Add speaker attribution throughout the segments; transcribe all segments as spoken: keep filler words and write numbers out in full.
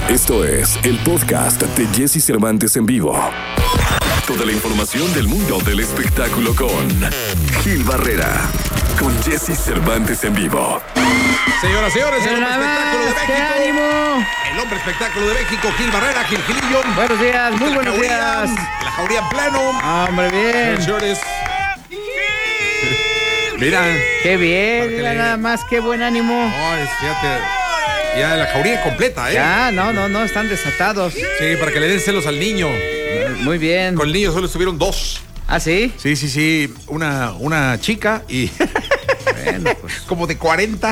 Speaker 1: Esto es el podcast de Jesse Cervantes en vivo. Toda la información del mundo del espectáculo con Gil Barrera, con Jesse Cervantes en vivo.
Speaker 2: Señoras y señores, el hombre espectáculo de
Speaker 3: ¡Qué
Speaker 2: México.
Speaker 3: ánimo!
Speaker 2: El hombre espectáculo de México, Gil Barrera, Gil Gilillo.
Speaker 3: Buenos días, muy
Speaker 2: La
Speaker 3: buenos
Speaker 2: jauría,
Speaker 3: días.
Speaker 2: La jauría en pleno.
Speaker 3: Ah, hombre, bien.
Speaker 2: Señores. Mira.
Speaker 3: Qué bien,
Speaker 2: Para que
Speaker 3: mira
Speaker 2: le-
Speaker 3: nada más, qué buen ánimo.
Speaker 2: No, es, fíjate. Ya la jauría completa, ¿eh?
Speaker 3: Ya, no, no, no, están desatados.
Speaker 2: Sí, para que le den celos al niño.
Speaker 3: Muy bien.
Speaker 2: Con el niño solo estuvieron dos.
Speaker 3: ¿Ah, sí?
Speaker 2: Sí, sí, sí. Una, una chica y
Speaker 3: Bueno, pues.
Speaker 2: como de cuarenta.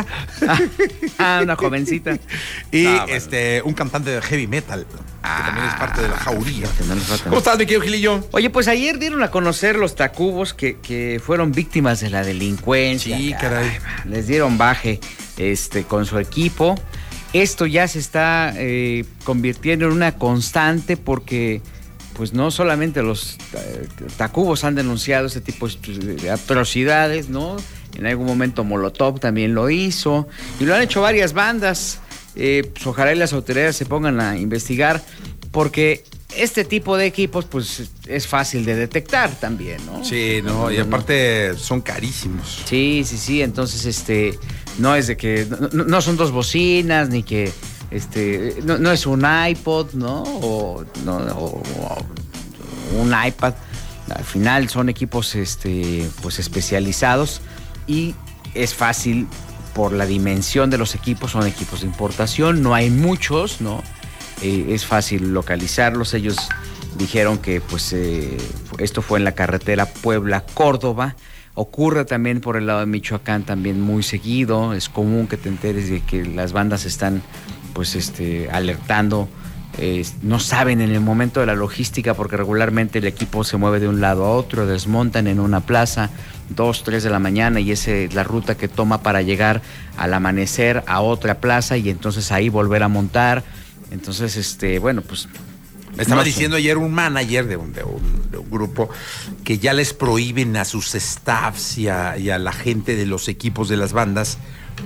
Speaker 3: Ah, una jovencita.
Speaker 2: Y
Speaker 3: Ah, bueno.
Speaker 2: este, un cantante de heavy metal. Que también es parte de la jauría.
Speaker 3: Que no les va a tener.
Speaker 2: ¿Cómo estás, mi querido Gilillo?
Speaker 3: Oye, pues ayer dieron a conocer los Tacubos que, que fueron víctimas de la delincuencia.
Speaker 2: Sí, caray.
Speaker 3: Les dieron baje este, con su equipo. Esto ya se está eh, convirtiendo en una constante porque pues no solamente los eh, Tacubos han denunciado este tipo de atrocidades, ¿no? En algún momento Molotov también lo hizo y lo han hecho varias bandas. Eh, pues ojalá y las autoridades se pongan a investigar porque este tipo de equipos pues es fácil de detectar también, ¿no?
Speaker 2: Sí, no, y aparte son carísimos.
Speaker 3: Sí, sí, sí, entonces este no es de que no, no son dos bocinas ni que este no, no es un iPod, ¿no? O, no o, o un iPad. Al final son equipos este pues especializados y es fácil por la dimensión de los equipos, son equipos de importación, no hay muchos, ¿no? Eh, es fácil localizarlos. Ellos dijeron que pues eh, esto fue en la carretera Puebla-Córdoba. Ocurre también por el lado de Michoacán también muy seguido. Es común que te enteres de que las bandas están pues este alertando. Eh, no saben en el momento de la logística porque regularmente el equipo se mueve de un lado a otro, desmontan en una plaza, dos, tres de la mañana y esa es la ruta que toma para llegar al amanecer a otra plaza y entonces ahí volver a montar. Entonces, este, bueno, pues...
Speaker 2: Me estaba
Speaker 3: no sé.
Speaker 2: diciendo ayer un manager de un, de, un, de un grupo que ya les prohíben a sus staffs y a, y a la gente de los equipos de las bandas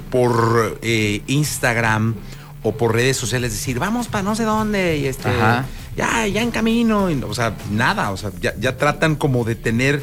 Speaker 2: por eh, Instagram o por redes sociales decir, vamos para no sé dónde y este,
Speaker 3: Ajá.
Speaker 2: ya, ya en camino. Y, o sea, nada, o sea, ya, ya tratan como de tener,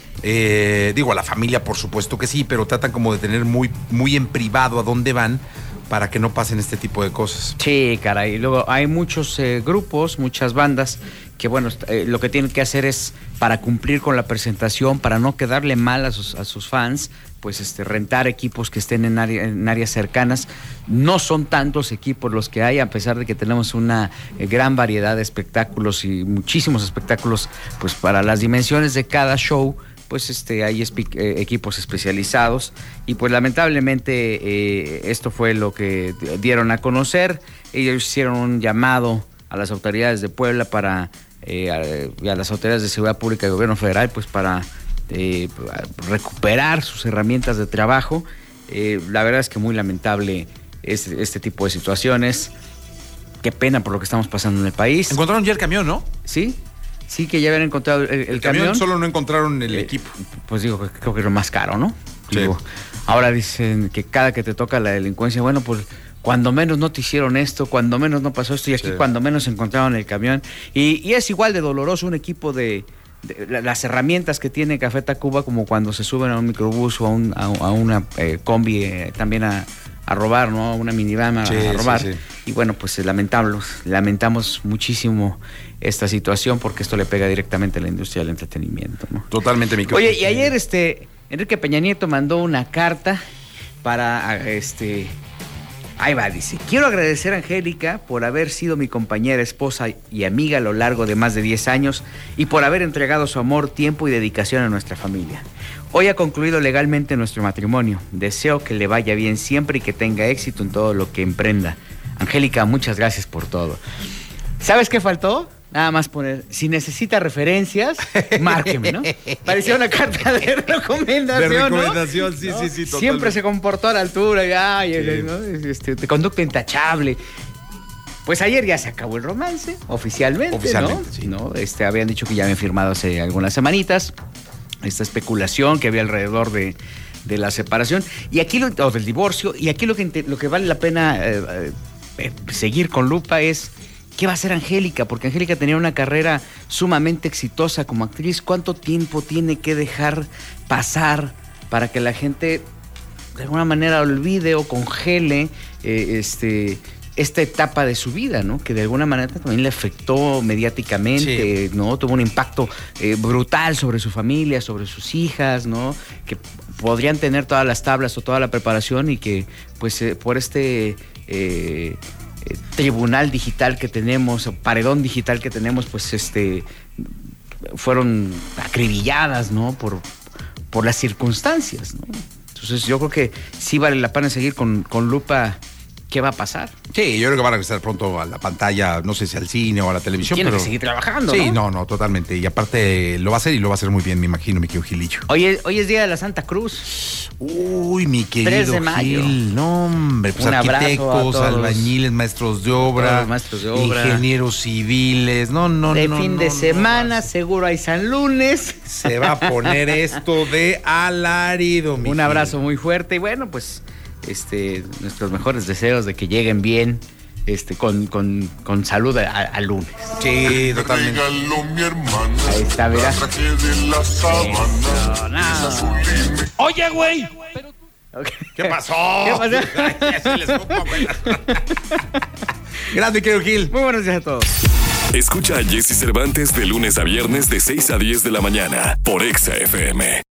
Speaker 2: eh, digo, a la familia por supuesto que sí, pero tratan como de tener muy, muy en privado a dónde van para que no pasen este tipo de cosas.
Speaker 3: Sí, caray. Luego hay muchos eh, grupos, muchas bandas que, bueno, eh, lo que tienen que hacer es, para cumplir con la presentación, para no quedarle mal a sus, a sus fans, pues este rentar equipos que estén en, área, en áreas cercanas. No son tantos equipos los que hay, a pesar de que tenemos una eh, gran variedad de espectáculos y muchísimos espectáculos, pues para las dimensiones de cada show, pues este hay espi- eh, equipos especializados y pues lamentablemente eh, esto fue lo que dieron a conocer. Ellos hicieron un llamado a las autoridades de Puebla para eh, a, y a las autoridades de seguridad pública y gobierno federal pues para eh, recuperar sus herramientas de trabajo. Eh, la verdad es que muy lamentable este, este tipo de situaciones. Qué pena por lo que estamos pasando en el país.
Speaker 2: Encontraron ya el camión, ¿no?
Speaker 3: Sí, sí que ya habían encontrado el, el,
Speaker 2: El,
Speaker 3: camión.
Speaker 2: camión, solo no encontraron el
Speaker 3: Eh,
Speaker 2: equipo.
Speaker 3: Pues digo, que creo que es lo más caro, ¿no?
Speaker 2: Sí.
Speaker 3: Digo, ahora dicen que cada que te toca la delincuencia, bueno, pues cuando menos no te hicieron esto, cuando menos no pasó esto, y aquí
Speaker 2: Sí.
Speaker 3: cuando menos encontraron el camión. Y, y es igual de doloroso un equipo de, de la- las herramientas que tiene Café Tacuba, como cuando se suben a un microbús o a, un, a, a una eh, combi eh, también a, a robar, ¿no? A una minivan a,
Speaker 2: Sí,
Speaker 3: a
Speaker 2: sí,
Speaker 3: robar.
Speaker 2: sí.
Speaker 3: Y bueno, pues eh, lamentamos, lamentamos muchísimo esta situación porque esto le pega directamente a la industria del entretenimiento, ¿no?
Speaker 2: Totalmente, mi
Speaker 3: Oye, y ayer este Enrique Peña Nieto mandó una carta para este ahí va, dice: quiero agradecer a Angélica por haber sido mi compañera, esposa y amiga a lo largo de más de diez años y por haber entregado su amor, tiempo y dedicación a nuestra familia. Hoy ha concluido legalmente nuestro matrimonio. Deseo que le vaya bien siempre y que tenga éxito en todo lo que emprenda. Angélica, muchas gracias por todo. ¿Sabes qué faltó? Nada más poner, si necesita referencias, márqueme, ¿no? Parecía una carta de recomendación,
Speaker 2: De
Speaker 3: ¿no?
Speaker 2: recomendación, sí,
Speaker 3: ¿no?
Speaker 2: sí, sí, totalmente.
Speaker 3: Siempre se comportó a la altura, ya, y,
Speaker 2: Sí.
Speaker 3: ¿no? Este, de conducta intachable. Pues ayer ya se acabó el romance, oficialmente,
Speaker 2: Oficialmente,
Speaker 3: ¿no?
Speaker 2: sí.
Speaker 3: ¿no? Este, habían dicho que ya habían firmado hace algunas semanitas. Esta especulación que había alrededor de, de la separación y aquí lo, o del divorcio, y aquí lo que, lo que vale la pena eh, eh, seguir con lupa es ¿qué va a hacer Angélica? Porque Angélica tenía una carrera sumamente exitosa como actriz. ¿Cuánto tiempo tiene que dejar pasar para que la gente de alguna manera olvide o congele eh, este, esta etapa de su vida, ¿no? Que de alguna manera también le afectó mediáticamente, sí. ¿no? Tuvo un impacto eh, brutal sobre su familia, sobre sus hijas, ¿no? Que podrían tener todas las tablas o toda la preparación y que, pues, eh, por este... Eh, tribunal digital que tenemos, paredón digital que tenemos, pues este fueron acribilladas, ¿no? Por, por las circunstancias, ¿no? Entonces yo creo que sí vale la pena seguir con, con lupa qué va a pasar.
Speaker 2: Sí, yo creo que van a regresar pronto a la pantalla, no sé si al cine o a la televisión.
Speaker 3: Tiene
Speaker 2: pero...
Speaker 3: que seguir trabajando,
Speaker 2: Sí,
Speaker 3: ¿no?
Speaker 2: no, no, totalmente. Y aparte lo va a hacer y lo va a hacer muy bien, me imagino, mi querido Gilillo.
Speaker 3: Hoy, hoy es Día de la Santa Cruz.
Speaker 2: Uy, mi querido
Speaker 3: tres de mayo.
Speaker 2: Gil. No, hombre, pues
Speaker 3: Un
Speaker 2: arquitectos, albañiles, maestros de obra,
Speaker 3: maestros de obra,
Speaker 2: ingenieros civiles. No, no,
Speaker 3: de
Speaker 2: no.
Speaker 3: fin
Speaker 2: no,
Speaker 3: de
Speaker 2: no,
Speaker 3: semana,
Speaker 2: no.
Speaker 3: seguro hay San Lunes.
Speaker 2: Se va a poner esto de alarido, mi
Speaker 3: Un
Speaker 2: Gil.
Speaker 3: abrazo muy fuerte y bueno, pues este nuestros mejores deseos de que lleguen bien. Este, con, con, con salud al lunes.
Speaker 2: Sí, totalmente.
Speaker 3: Ahí está, mira. Eso, no.
Speaker 4: Oye, güey.
Speaker 3: Okay.
Speaker 2: ¿Qué pasó?
Speaker 3: ¿Qué pasó?
Speaker 2: Así les pongo, Gracias, querido Gil.
Speaker 3: Muy buenos días a todos.
Speaker 1: Escucha a Jesse Cervantes de lunes a viernes de seis a diez de la mañana por Exa F M.